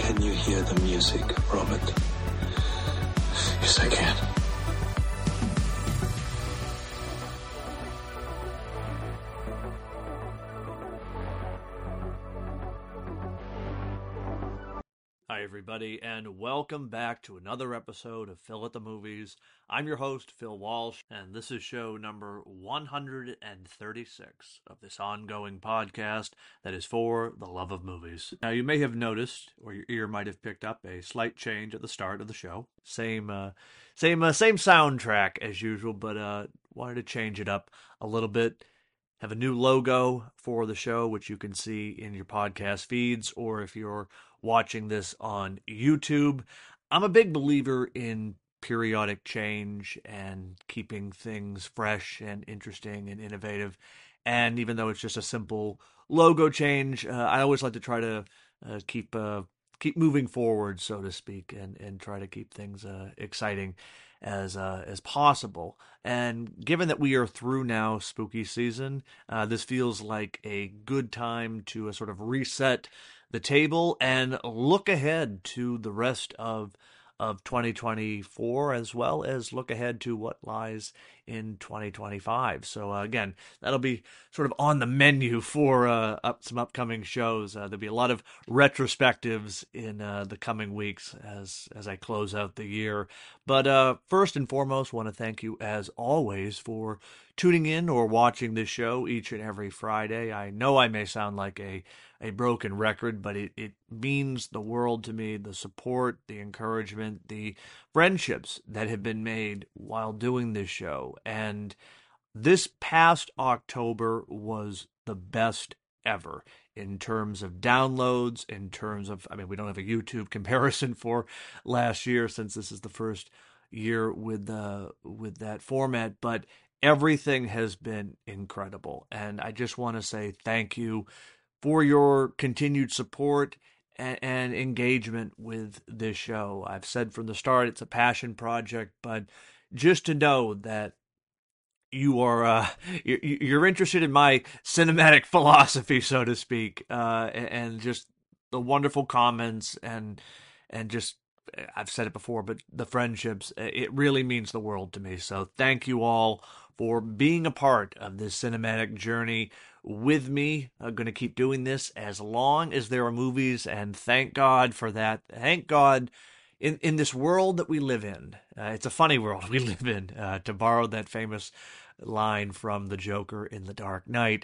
Can you hear the music, Robert? Yes, I can. Hi, everybody, and welcome back to another episode of Phil at the Movies. I'm your host, Phil Walsh, and this is show number 136 of this ongoing podcast that is for the love of movies. Now, you may have noticed, or your ear might have picked up, a slight change at the start of the show. Same soundtrack as usual, but wanted to change it up a little bit. Have a new logo for the show, which you can see in your podcast feeds, or if you're watching this on YouTube. I'm a big believer in periodic change and keeping things fresh and interesting and innovative. And even though it's just a simple logo change, I always like to try to keep moving forward, so to speak, and try to keep things exciting as possible. And given that we are through now spooky season, this feels like a good time to sort of reset the table and look ahead to the rest of 2024, as well as look ahead to what lies in 2025. So again, that'll be sort of on the menu for some upcoming shows. There'll be a lot of retrospectives in the coming weeks as I close out the year. But first and foremost, want to thank you as always for tuning in or watching this show each and every Friday. I know I may sound like a broken record, but it means the world to me, the support, the encouragement, the friendships that have been made while doing this show. And this past October was the best ever in terms of downloads, in terms of, I mean, we don't have a YouTube comparison for last year since this is the first year with that format, but everything has been incredible. And I just want to say thank you for your continued support and engagement with this show. I've said from the start, it's a passion project, but just to know that you are you're interested in my cinematic philosophy, so to speak, and just the wonderful comments and just, I've said it before, but the friendships, it really means the world to me. So thank you all for being a part of this cinematic journey with me. I'm going to keep doing this as long as there are movies, and thank God for that. Thank God in this world that we live in. It's a funny world we live in, to borrow that famous line from the Joker in The Dark Knight.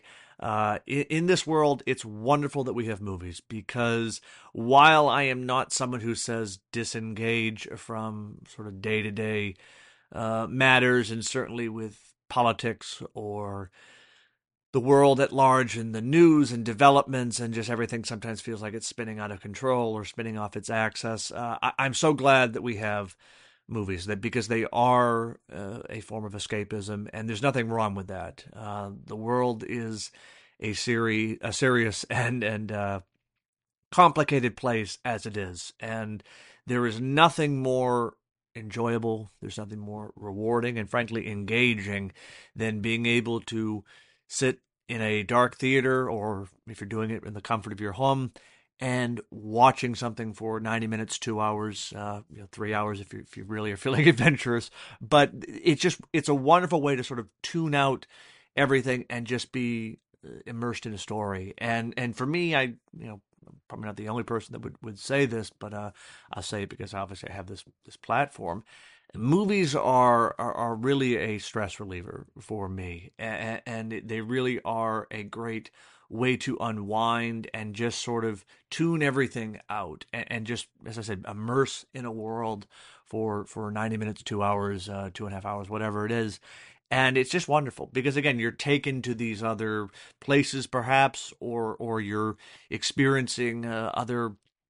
In this world, it's wonderful that we have movies, because while I am not someone who says disengage from sort of day-to-day matters, and certainly with politics or the world at large and the news and developments and just everything sometimes feels like it's spinning out of control or spinning off its axis, I'm so glad that we have movies, that because they are a form of escapism, and there's nothing wrong with that. The world is a serious and complicated place as it is, and there is nothing more enjoyable, there's nothing more rewarding and frankly engaging than being able to sit in a dark theater, or if you're doing it in the comfort of your home, and watching something for 90 minutes, 2 hours, 3 hours if you really are feeling adventurous. But it's a wonderful way to sort of tune out everything and just be immersed in a story. And for me, I'm probably not the only person that would say this, but I'll say it because obviously I have this platform. Movies are really a stress reliever for me, and they really are a great way to unwind and just sort of tune everything out and just, as I said, immerse in a world for 90 minutes, 2 hours, 2.5 hours, whatever it is. And it's just wonderful because, again, you're taken to these other places perhaps, or you're experiencing other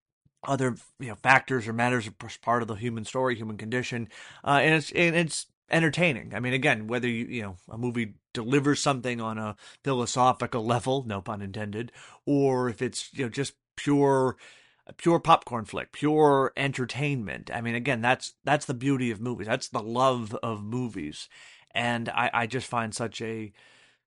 factors or matters as part of the human story, human condition, and it's entertaining. I mean, again, whether a movie delivers something on a philosophical level, no pun intended, or if it's just pure popcorn flick, pure entertainment. I mean, again, that's the beauty of movies. That's the love of movies, and I just find such a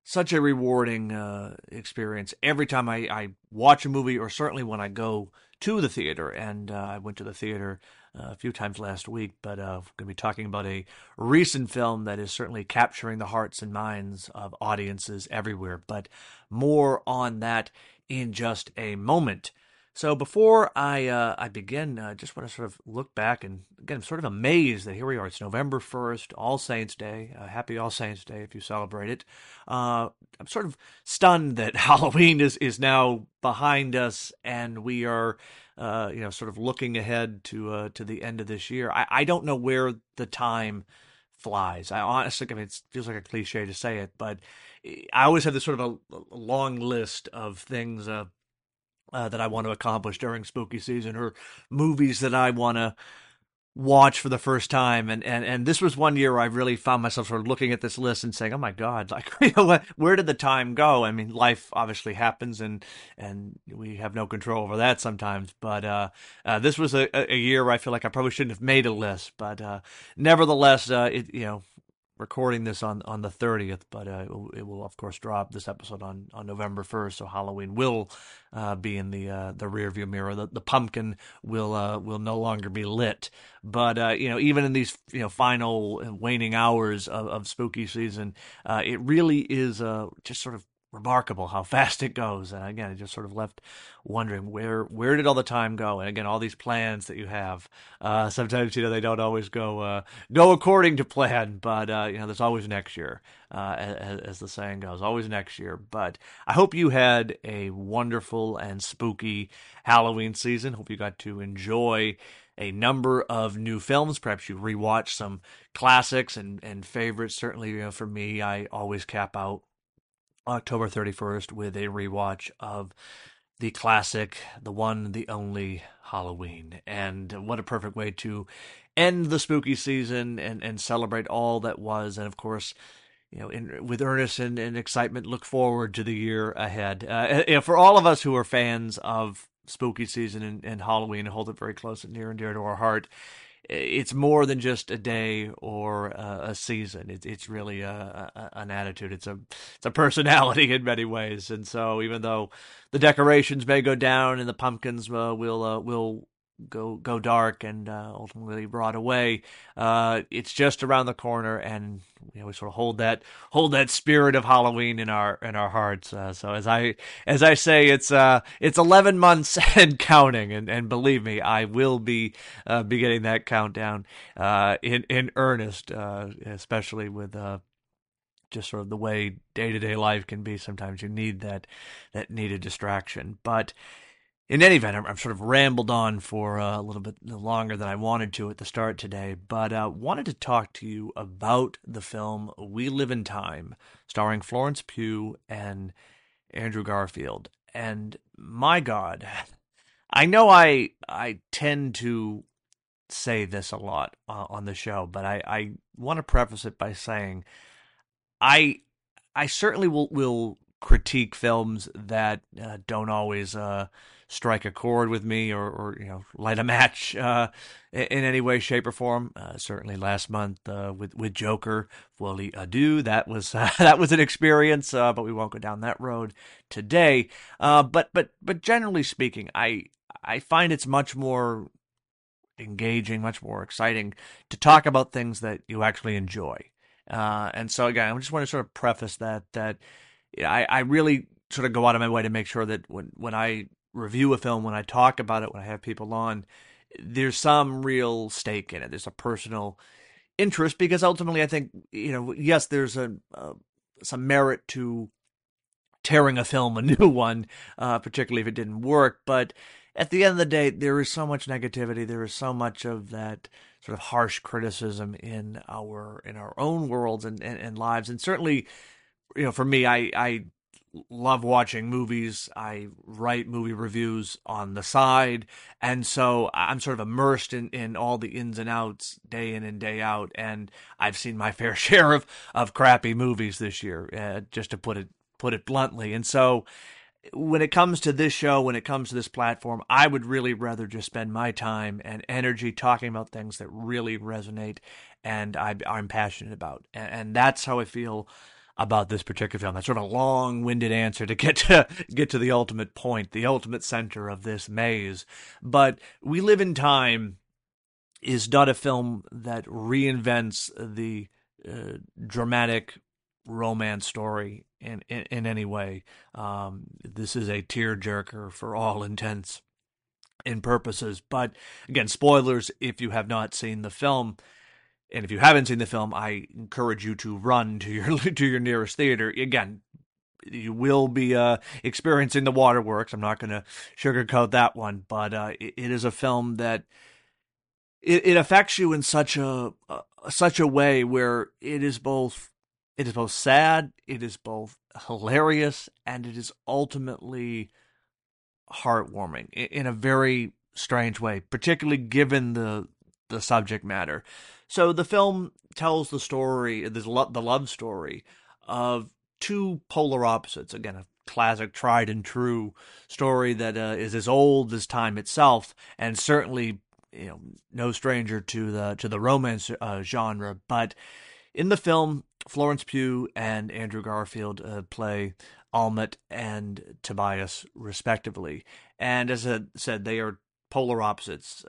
such a rewarding experience every time I watch a movie, or certainly when I go to the theater. And I went to the theater a few times last week, but I'm going to be talking about a recent film that is certainly capturing the hearts and minds of audiences everywhere. But more on that in just a moment. So before I begin, I just want to sort of look back, and again, I'm sort of amazed that here we are. It's November 1st, All Saints Day. Happy All Saints Day if you celebrate it. I'm sort of stunned that Halloween is now behind us, and we are, sort of looking ahead to the end of this year. I don't know where the time flies. I honestly, I mean, it feels like a cliche to say it, but I always have this sort of a long list of things that I want to accomplish during spooky season, or movies that I want to watch for the first time. And this was one year where I really found myself sort of looking at this list and saying, oh my God, like, where did the time go? I mean, life obviously happens, and we have no control over that sometimes. But this was a year where I feel like I probably shouldn't have made a list. But nevertheless, recording this on the 30th, but it will of course drop this episode on November 1st, so Halloween will be in the rearview mirror. The pumpkin will no longer be lit, but even in these final waning hours of spooky season, it really is just sort of remarkable how fast it goes. And again, it just sort of left wondering where did all the time go? And again, all these plans that you have, sometimes they don't always go according to plan. But there's always next year, as the saying goes, always next year. But I hope you had a wonderful and spooky Halloween season. Hope you got to enjoy a number of new films. Perhaps you rewatch some classics and favorites. Certainly, for me, I always cap out October 31st with a rewatch of the classic, the one, the only Halloween. And what a perfect way to end the spooky season and celebrate all that was. And of course, with earnest and excitement, look forward to the year ahead. For all of us who are fans of spooky season and Halloween, and hold it very close and near to our heart, it's more than just a day or a season. It's really an attitude. It's a personality in many ways. And so, even though the decorations may go down and the pumpkins will go dark and ultimately rot away, it's just around the corner, and we sort of hold that spirit of Halloween in our hearts. So as I say, it's 11 months and counting, and believe me, I will be beginning that countdown in earnest, especially with just sort of the way day-to-day life can be. Sometimes you need that needed distraction. But in any event, I've sort of rambled on for a little bit longer than I wanted to at the start today, but wanted to talk to you about the film We Live in Time, starring Florence Pugh and Andrew Garfield. And my God, I know I tend to say this a lot on the show, but I want to preface it by saying I certainly will critique films that don't always strike a chord with me, or light a match in any way, shape, or form. Certainly last month with Joker, Folie à Deux, that was an experience, but we won't go down that road today. But generally speaking, I find it's much more engaging, much more exciting to talk about things that you actually enjoy. And so again, I just want to sort of preface that I really sort of go out of my way to make sure that when I review a film, when I talk about it, when I have people on, there's some real stake in it. There's a personal interest, because ultimately I think, yes, there's some merit to tearing a film a new one, particularly if it didn't work. But at the end of the day, there is so much negativity. There is so much of that sort of harsh criticism in our own worlds and lives. And certainly, for me, I love watching movies. I write movie reviews on the side, and so I'm sort of immersed in all the ins and outs day in and day out. And I've seen my fair share of crappy movies this year, just to put it bluntly. And so when it comes to this show, when it comes to this platform, I would really rather just spend my time and energy talking about things that really resonate and I'm passionate about. And that's how I feel about this particular film. That's sort of a long-winded answer to get to the ultimate point, the ultimate center of this maze. But We Live in Time is not a film that reinvents the dramatic romance story in any way. This is a tearjerker for all intents and purposes. But again, spoilers if you have not seen the film. And if you haven't seen the film, I encourage you to run to your nearest theater. Again, you will be experiencing the waterworks. I'm not going to sugarcoat that one, but it is a film that it affects you in such a way where it is both sad, it is both hilarious, and it is ultimately heartwarming in a very strange way, particularly given the subject matter. So the film tells the story, the love story of two polar opposites. Again, a classic, tried and true story that is as old as time itself, and certainly no stranger to the romance genre. But in the film, Florence Pugh and Andrew Garfield play Almut and Tobias respectively, and as I said, they are polar opposites.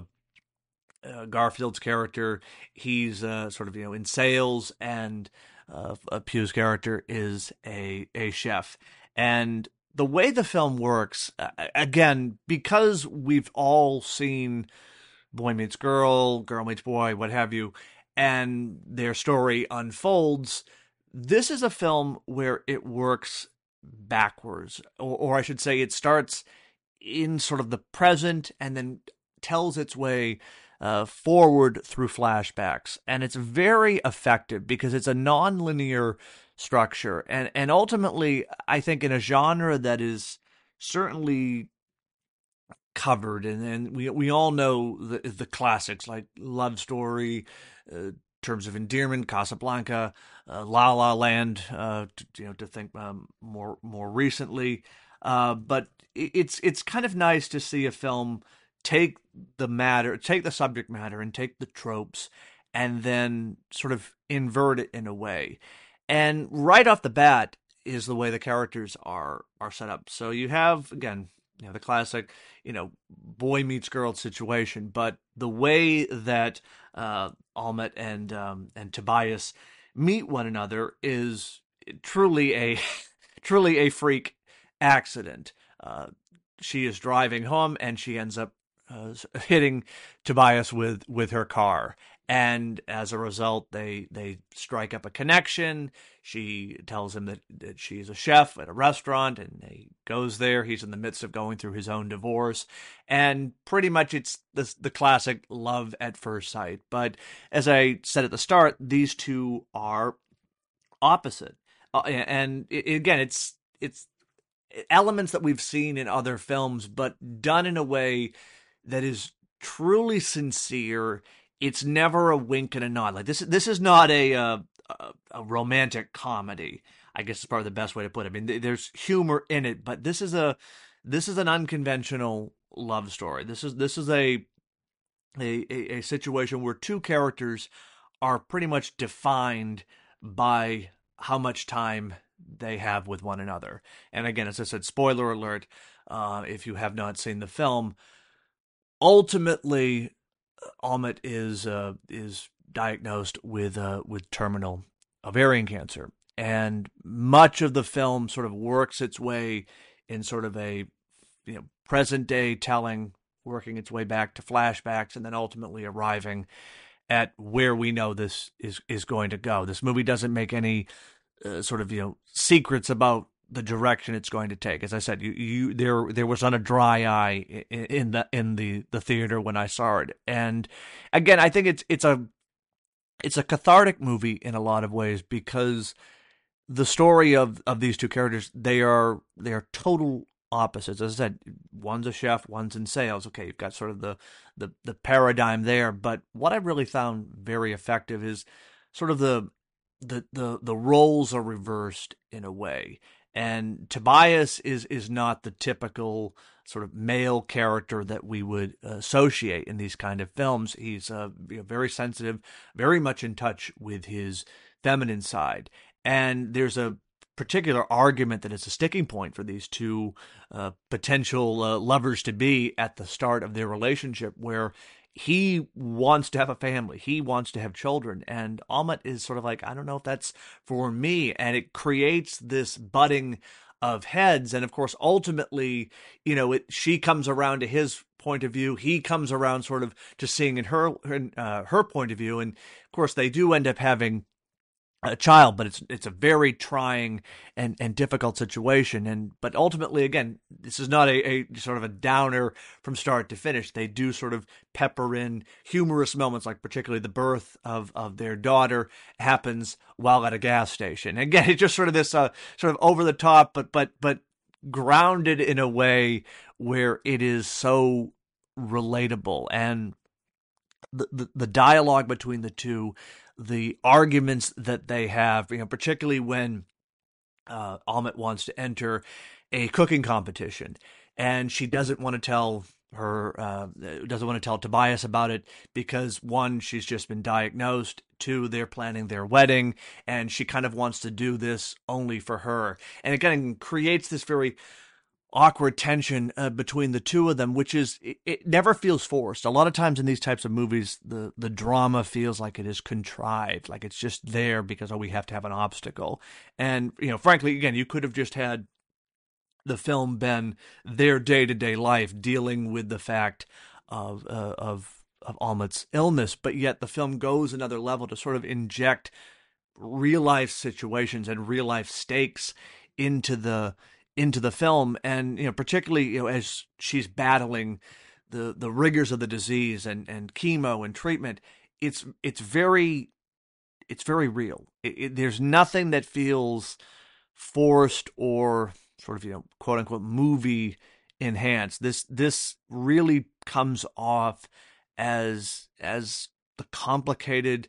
Garfield's character, he's sort of in sales, and Pugh's character is a chef. And the way the film works, again, because we've all seen Boy Meets Girl, Girl Meets Boy, what have you, and their story unfolds, this is a film where it works backwards, or I should say it starts in sort of the present and then tells its way forward through flashbacks. And it's very effective because it's a non-linear structure. And ultimately, I think in a genre that is certainly covered, and we all know the classics like Love Story, Terms of Endearment, Casablanca, La La Land, to think more recently. But it's kind of nice to see a film take the subject matter and take the tropes and then sort of invert it in a way. And right off the bat is the way the characters are set up. So you have, again, the classic, boy meets girl situation, but the way that Almut and Tobias meet one another is truly a freak accident. She is driving home and she ends up hitting Tobias with her car, and as a result they strike up a connection. She tells him that she's a chef at a restaurant, and he goes there. He's in the midst of going through his own divorce, and pretty much it's the classic love at first sight. But as I said at the start, these two are opposite, and again, it's elements that we've seen in other films, but done in a way that is truly sincere. It's never a wink and a nod. Like this is not a romantic comedy, I guess is probably the best way to put it. I mean, there's humor in it, but this is an unconventional love story. This is a situation where two characters are pretty much defined by how much time they have with one another. And again, as I said, spoiler alert, if you have not seen the film, ultimately Almut is diagnosed with terminal ovarian cancer, and much of the film sort of works its way in sort of a present day telling, working its way back to flashbacks, and then ultimately arriving at where we know this is going to go. This movie doesn't make any sort of secrets about the direction it's going to take. As I said, there was not a dry eye in the theater when I saw it. And again, I think it's a cathartic movie in a lot of ways, because the story of these two characters, they are total opposites. As I said, one's a chef, one's in sales. Okay, you've got sort of the paradigm there. But what I really found very effective is sort of the roles are reversed in a way. And Tobias is not the typical sort of male character that we would associate in these kind of films. He's very sensitive, very much in touch with his feminine side. And there's a particular argument that it's a sticking point for these two potential lovers to be at the start of their relationship, where he wants to have a family, he wants to have children, and Amit is sort of like, I don't know if that's for me, and it creates this butting of heads. And of course, ultimately, she comes around to his point of view, he comes around sort of to seeing in her point of view, and of course they do end up having a child, but it's a very trying and difficult situation. But ultimately, again, this is not a sort of a downer from start to finish. They do sort of pepper in humorous moments, like particularly the birth of their daughter happens while at a gas station. Again, it's just sort of this sort of over the top, but grounded in a way where it is so relatable. And the dialogue between the two, the arguments that they have, particularly when Amit wants to enter a cooking competition, and she doesn't want to tell Tobias about it because, one, she's just been diagnosed, two, they're planning their wedding, and she kind of wants to do this only for her. And again, creates this very awkward tension between the two of them, which is, it never feels forced. A lot of times in these types of movies, the drama feels like it is contrived, like it's just there because, we have to have an obstacle. And, frankly, again, you could have just had the film been their day-to-day life dealing with the fact of Amit's illness, but yet the film goes another level to sort of inject real-life situations and real-life stakes into the film. And particularly as she's battling the rigors of the disease and chemo and treatment, it's very real. There's nothing that feels forced or sort of quote unquote movie enhanced. This really comes off as the complicated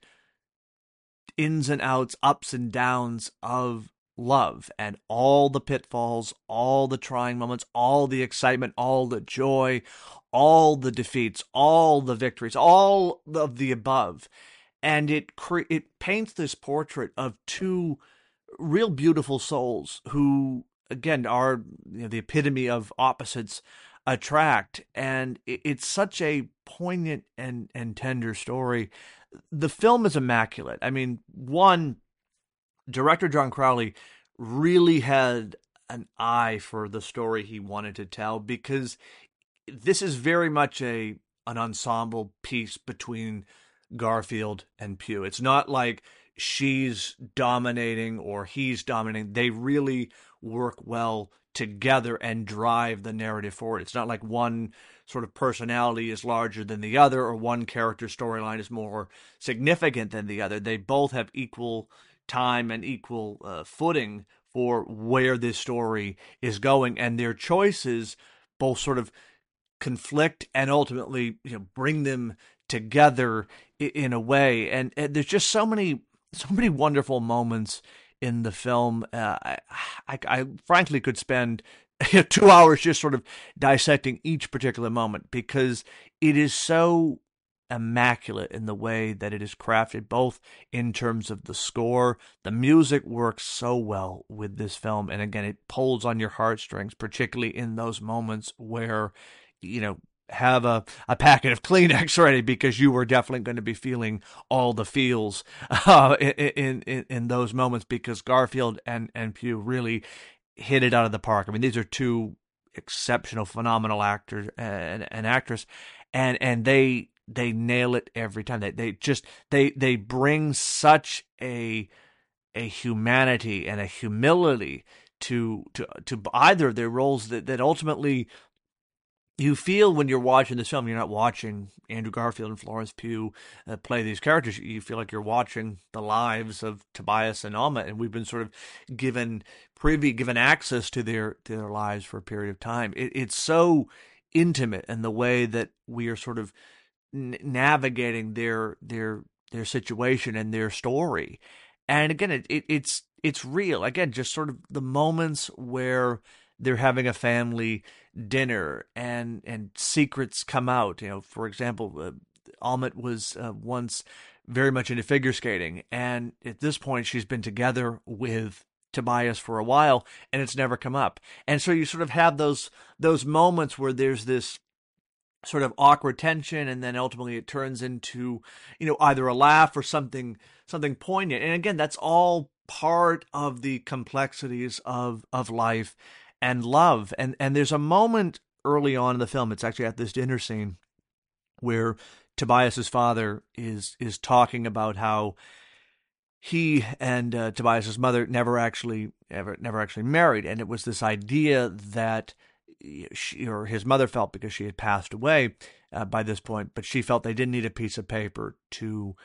ins and outs, ups and downs of love, and all the pitfalls, all the trying moments, all the excitement, all the joy, all the defeats, all the victories, all of the above. And it paints this portrait of two real beautiful souls who, again, are the epitome of opposites attract. And it's such a poignant and tender story. The film is immaculate. I mean, one, director John Crowley really had an eye for the story he wanted to tell, because this is very much an ensemble piece between Garfield and Pugh. It's not like she's dominating or he's dominating. They really work well together and drive the narrative forward. It's not like one sort of personality is larger than the other, or one character storyline is more significant than the other. They both have equal time and equal footing for where this story is going, and their choices both sort of conflict and ultimately bring them together in a way. And there's just so many wonderful moments in the film. I frankly could spend 2 hours just sort of dissecting each particular moment, because it is so immaculate in the way that it is crafted, both in terms of the score. The music works so well with this film, and again, it pulls on your heartstrings, particularly in those moments where have a packet of Kleenex ready, because you were definitely going to be feeling all the feels in those moments, because Garfield and Pugh really hit it out of the park. I mean, these are two exceptional, phenomenal actors and actress, and they nail it every time. They bring such a humanity and a humility to either of their roles that ultimately you feel when you're watching this film. You're not watching Andrew Garfield and Florence Pugh play these characters. You feel like you're watching the lives of Tobias and Amit, and we've been sort of given access to their lives for a period of time. It's so intimate in the way that we are sort of navigating their situation and their story. And again, it's real. Again, just sort of the moments where they're having a family dinner and secrets come out. For example, Almut was once very much into figure skating, and at this point she's been together with Tobias for a while, and it's never come up. And so you sort of have those moments where there's this sort of awkward tension, and then ultimately it turns into, either a laugh or something poignant. And again, that's all part of the complexities of life and love. And there's a moment early on in the film, it's actually at this dinner scene, where Tobias's father is talking about how he and Tobias's mother never actually married, and it was this idea that his mother felt, because she had passed away by this point, but she felt they didn't need a piece of paper to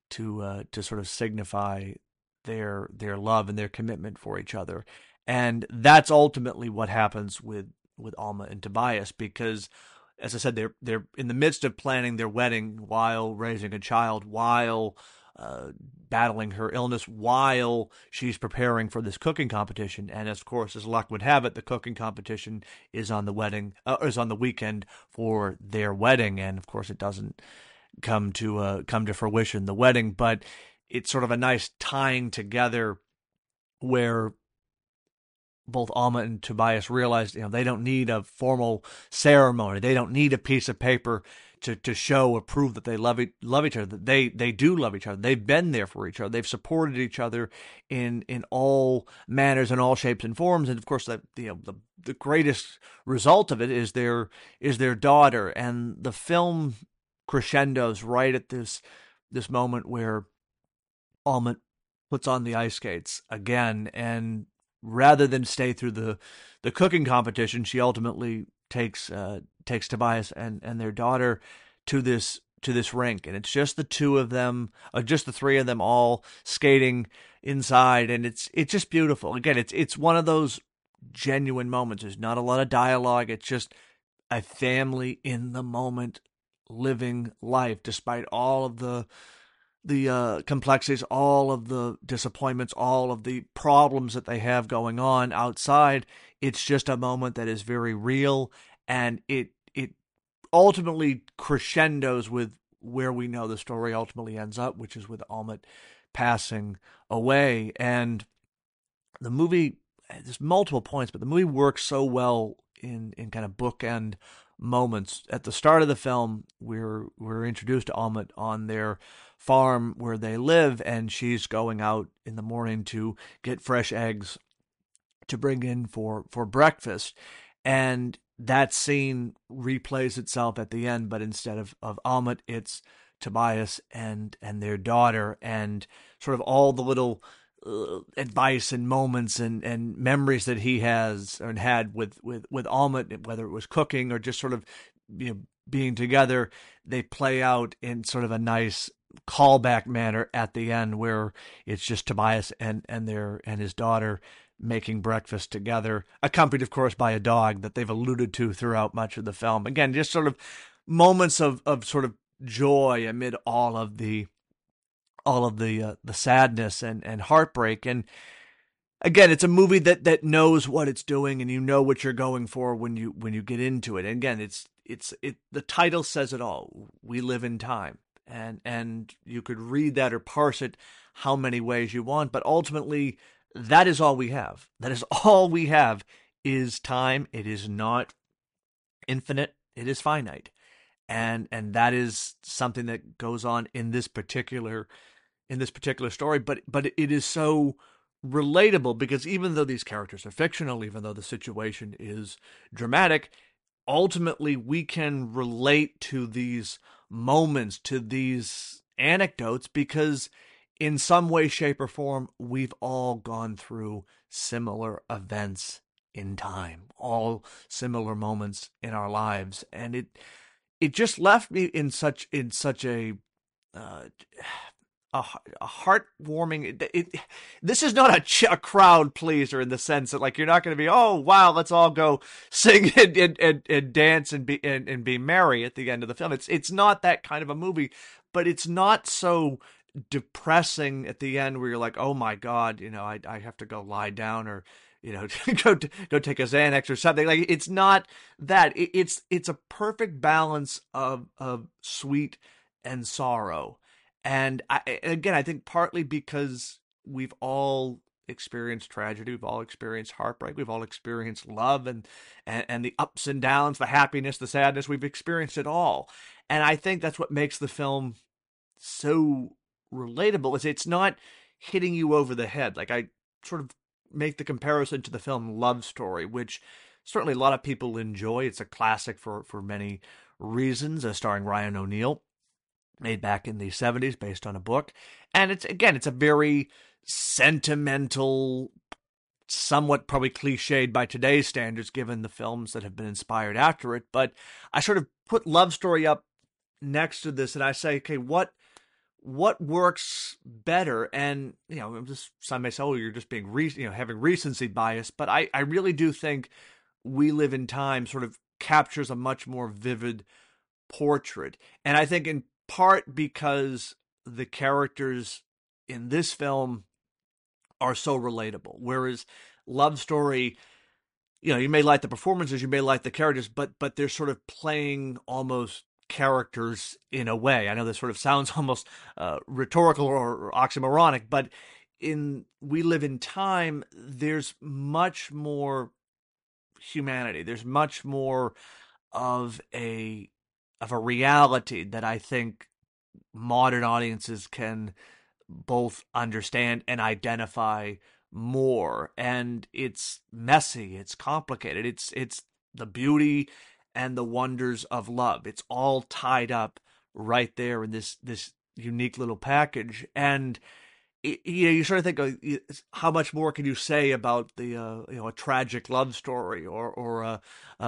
sort of signify their love and their commitment for each other. And that's ultimately what happens with Alma and Tobias, because, as I said, they're in the midst of planning their wedding while raising a child, while battling her illness, while she's preparing for this cooking competition. And of course, as luck would have it, the cooking competition is on the weekend for their wedding. And of course, it doesn't come to fruition, the wedding, but it's sort of a nice tying together where both Alma and Tobias realized, they don't need a formal ceremony. They don't need a piece of paper to show or prove that they love each other. That they do love each other. They've been there for each other. They've supported each other in all manners and all shapes and forms. And of course, the greatest result of it is their daughter. And the film crescendos right at this moment where Alma puts on the ice skates again, and rather than stay through the cooking competition, she ultimately takes Tobias and their daughter to this rink, and it's just the two of them, just the three of them, all skating inside, and it's just beautiful. Again, it's one of those genuine moments. There's not a lot of dialogue. It's just a family in the moment, living life despite all of the complexities, all of the disappointments, all of the problems that they have going on outside. It's just a moment that is very real, and it ultimately crescendos with where we know the story ultimately ends up, which is with Almut passing away. And the movie, there's multiple points, but the movie works so well in kind of bookend moments. At the start of the film, we're introduced to Almut on their farm where they live, and she's going out in the morning to get fresh eggs to bring in for breakfast. And that scene replays itself at the end, but instead of Almut, it's Tobias and their daughter, and sort of all the little advice and moments and memories that he has and had with Almut, whether it was cooking or just sort of being together, they play out in sort of a nice callback manner at the end, where it's just Tobias and his daughter making breakfast together, accompanied of course by a dog that they've alluded to throughout much of the film. Again, just sort of moments of sort of joy amid all of the sadness and heartbreak. And again, it's a movie that knows what it's doing, and you know what you're going for when you get into it. And again, it's the title says it all. We live in time. And you could read that or parse it how many ways you want, but ultimately that is all we have. That is all we have is time. It is not infinite. It is finite. And that is something that goes on in this particular story, but it is so relatable, because even though these characters are fictional, even though the situation is dramatic, ultimately we can relate to these moments, to these anecdotes, because in some way, shape, or form, we've all gone through similar events in time, all similar moments in our lives. And it just left me in such a heartwarming. This is not a crowd pleaser in the sense that, like, you're not going to be, oh wow, let's all go sing and dance and be merry at the end of the film. It's not that kind of a movie, but it's not so depressing at the end where you're like, oh my God, I have to go lie down, or go take a Xanax or something. Like, it's not that. It's a perfect balance of sweet and sorrow. And I think partly because we've all experienced tragedy, we've all experienced heartbreak, we've all experienced love and the ups and downs, the happiness, the sadness, we've experienced it all. And I think that's what makes the film so relatable. Is it's not hitting you over the head. Like, I sort of make the comparison to the film Love Story, which certainly a lot of people enjoy. It's a classic for many reasons, starring Ryan O'Neal, made back in the 70s based on a book. And it's a very sentimental, somewhat probably cliched by today's standards, given the films that have been inspired after it. But I sort of put Love Story up next to this, and I say, okay, what works better? And, some may say, oh, you're just being having recency bias, but I really do think We Live in Time sort of captures a much more vivid portrait. And I think in part because the characters in this film are so relatable, whereas Love Story, you may like the performances, you may like the characters, but they're sort of playing almost characters in a way. I know this sort of sounds almost rhetorical or oxymoronic, but in We Live in Time, there's much more humanity. There's much more of a reality that I think modern audiences can both understand and identify more. And it's messy, it's complicated, it's the beauty and the wonders of love. It's all tied up right there in this unique little package. And you sort of think, how much more can you say about the a tragic love story or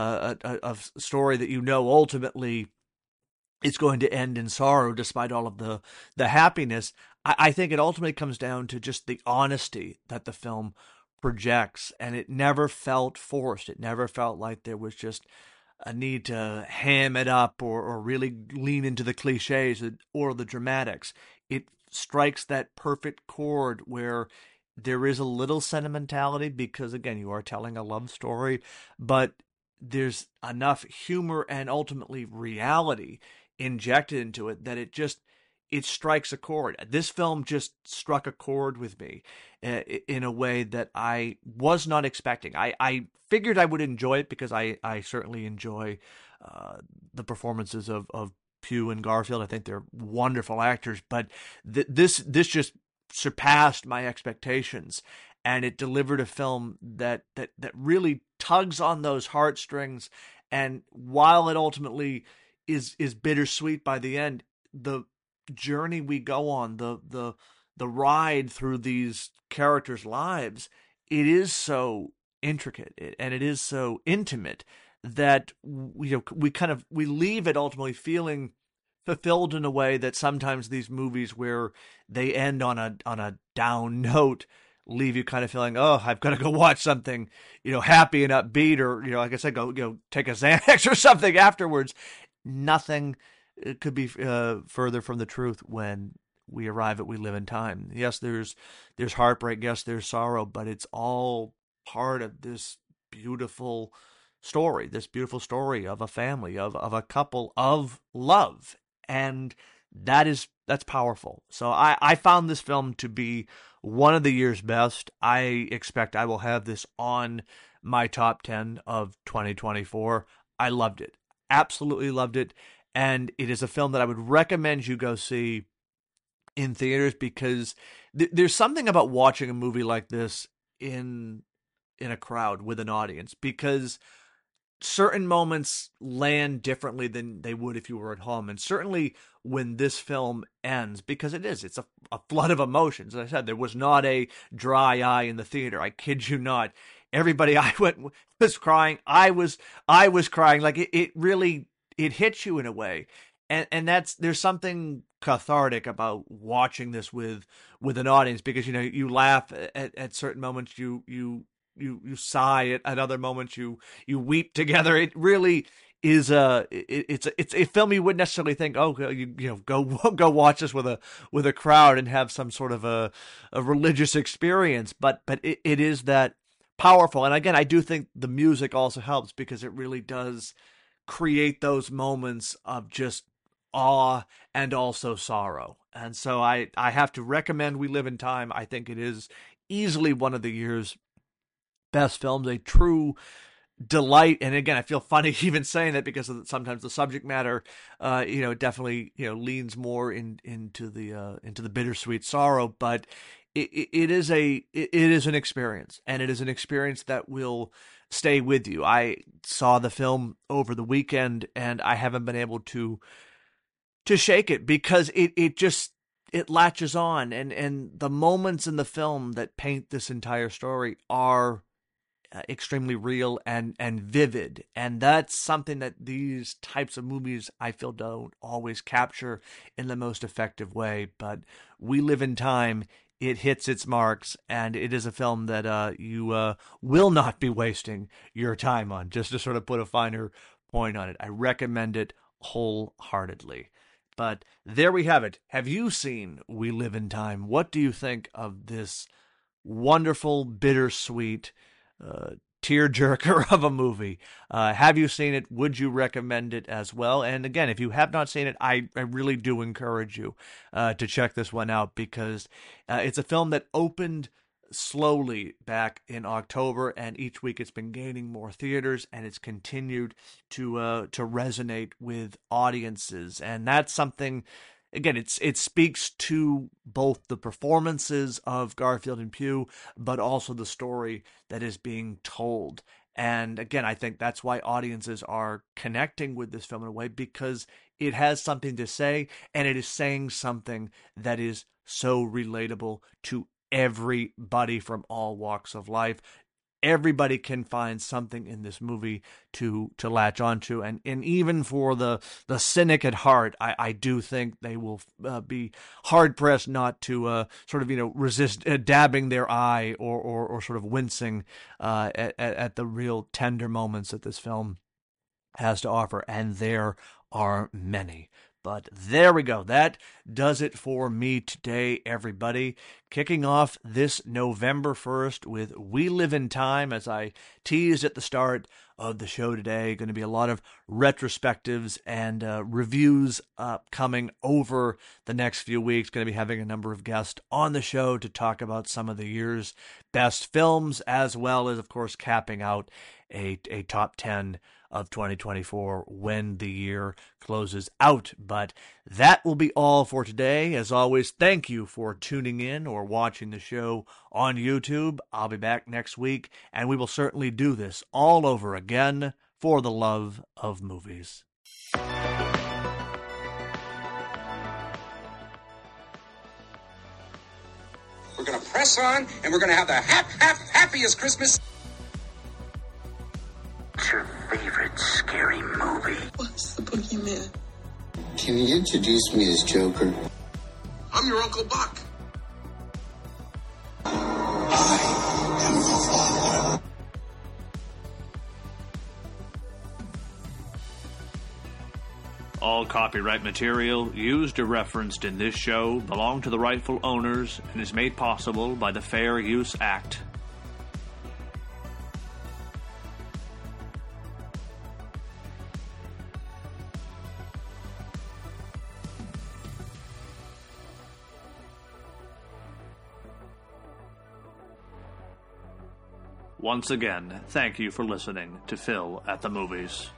a story that ultimately it's going to end in sorrow despite all of the happiness. I think it ultimately comes down to just the honesty that the film projects, and it never felt forced. It never felt like there was just a need to ham it up or really lean into the cliches or the dramatics. It strikes that perfect chord where there is a little sentimentality because, again, you are telling a love story, but there's enough humor and ultimately reality injected into it that it strikes a chord. This film just struck a chord with me in a way that I was not expecting. I figured I would enjoy it because I certainly enjoy the performances of Pugh and Garfield. I think they're wonderful actors, but this just surpassed my expectations, and it delivered a film that really tugs on those heartstrings. And while it ultimately is bittersweet by the end, the journey we go on, the ride through these characters' lives, it is so intricate and it is so intimate that we leave it ultimately feeling fulfilled in a way that sometimes these movies where they end on a down note leave you kind of feeling, oh, I've got to go watch something, happy and upbeat, or, like I said, go take a Xanax or something afterwards. Nothing could be further from the truth when we arrive at We Live in Time. Yes, there's heartbreak. Yes, there's sorrow, but it's all part of this beautiful story of a family, of a couple, of love. And that's powerful. So I found this film to be one of the year's best. I expect I will have this on my top 10 of 2024. I loved it. Absolutely loved it. And it is a film that I would recommend you go see in theaters because there's something about watching a movie like this in a crowd with an audience, because certain moments land differently than they would if you were at home. And certainly when this film ends, because it's a flood of emotions. As I said, there was not a dry eye in the theater. I kid you not. Everybody I went was crying. I was crying. Like it really, it hits you in a way. And there's something cathartic about watching this with an audience, because, you laugh at certain moments, you sigh at other moments, you weep together. It really is it's a film you wouldn't necessarily think, oh, go watch this with a crowd and have some sort of a religious experience, but it is that powerful. And again, I do think the music also helps, because it really does create those moments of just awe and also sorrow. And so I have to recommend We Live in Time. I think it is easily one of the year's best films, a true delight. And again, I feel funny even saying that because sometimes the subject matter, definitely, leans more into the bittersweet sorrow. But it is an experience, and it is an experience that will stay with you. I saw the film over the weekend, and I haven't been able to shake it because it latches on, and the moments in the film that paint this entire story are extremely real and vivid. And that's something that these types of movies, I feel, don't always capture in the most effective way. But We Live in Time, it hits its marks, and it is a film that you will not be wasting your time on, just to sort of put a finer point on it. I recommend it wholeheartedly. But there we have it. Have you seen We Live in Time? What do you think of this wonderful, bittersweet, tearjerker of a movie? Have you seen it? Would you recommend it as well? And again, if you have not seen it, I really do encourage you to check this one out, because it's a film that opened slowly back in October, and each week it's been gaining more theaters, and it's continued to resonate with audiences. And that's something, again, it speaks to both the performances of Garfield and Pugh, but also the story that is being told. And again, I think that's why audiences are connecting with this film in a way, because it has something to say, and it is saying something that is so relatable to everybody from all walks of life. Everybody can find something in this movie to latch onto, and even for the cynic at heart, I do think they will be hard pressed not to sort of resist dabbing their eye or sort of wincing at the real tender moments that this film has to offer, and there are many. But there we go. That does it for me today, everybody. Kicking off this November 1st with We Live in Time, as I teased at the start of the show today. Going to be a lot of retrospectives and reviews coming over the next few weeks. Going to be having a number of guests on the show to talk about some of the year's best films, as well as, of course, capping out a top 10 of 2024 when the year closes out. But that will be all for today. As always, thank you for tuning in or watching the show on YouTube. I'll be back next week, and we will certainly do this all over again for the love of movies. We're going to press on, and we're going to have the happiest Christmas. What's your favorite scary movie? What's the boogeyman? Can you introduce me as Joker? I'm your Uncle Buck. I am the Father. All copyright material used or referenced in this show belong to the rightful owners and is made possible by the Fair Use Act. Once again, thank you for listening to Phil at the Movies.